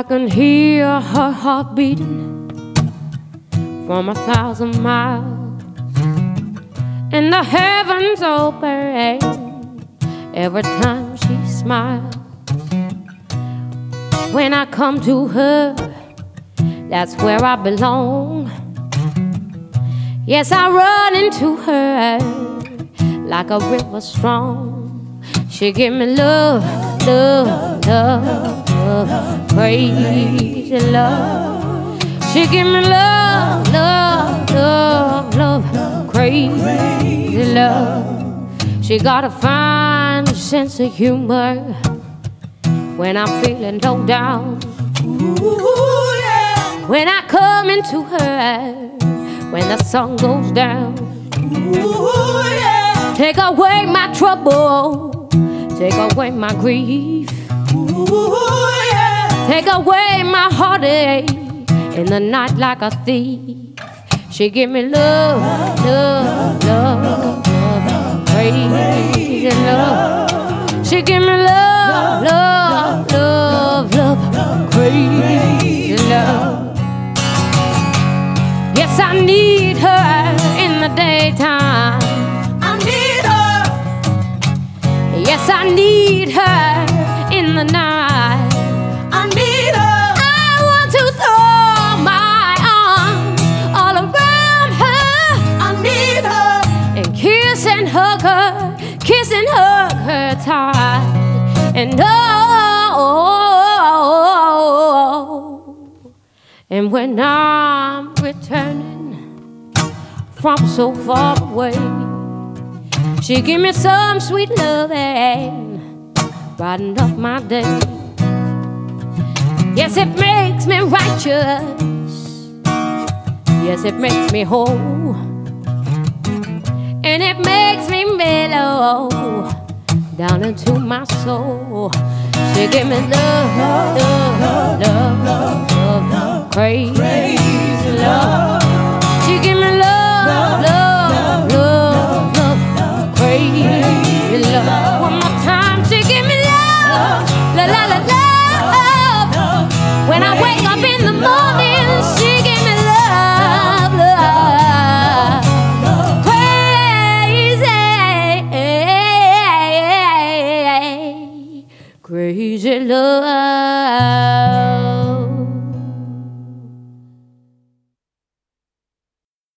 I can hear her heart beating from 1,000 miles, and the heavens open every time she smiles. When I come to her, that's where I belong. Yes, I run into her like a river strong. She give me love, love, love, love, crazy love. She give me love, love, love, love, crazy love. She got a fine sense of humor when I'm feeling low down. Ooh, yeah. When I come into her, when the sun goes down. Ooh, yeah. Take away my trouble, take away my grief. Ooh, yeah. Take away my heartache in the night like a thief. She give me love, love, love, love, crazy love. She give me love, love, love, love, crazy love. Yes, I need her in the daytime. I need her. Yes, I need her in the night. I need her. I want to throw my arms all around her I need her. and kiss and hug her tight. And and when I'm returning from so far away, she give me some sweet loving, brighten up my day. Yes, it makes me righteous. Yes, it makes me whole. And it makes me mellow down into my soul. She give me love, love, love, love, love, crazy love.